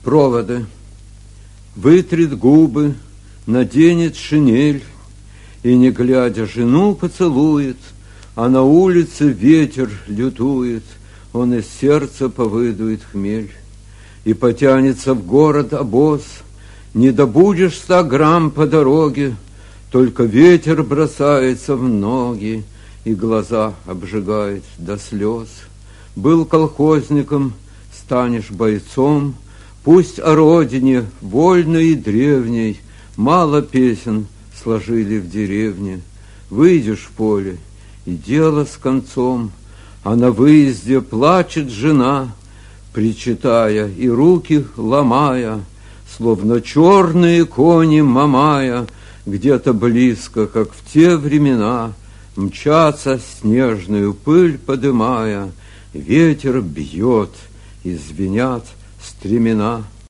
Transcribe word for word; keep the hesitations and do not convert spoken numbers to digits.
Проводы. Вытрет губы, наденет шинель и, не глядя, жену поцелует, а на улице ветер лютует, он из сердца повыдует хмель. И потянется в город обоз, не добудешь ста грамм по дороге, только ветер бросается в ноги и глаза обжигает до слез. Был колхозником, станешь бойцом, пусть о родине, вольной и древней, мало песен сложили в деревне. Выйдешь в поле, и дело с концом, а на выезде плачет жена, причитая и руки ломая, словно черные кони Мамая, где-то близко, как в те времена, мчатся снежную пыль подымая, ветер бьет, и звенят стремена.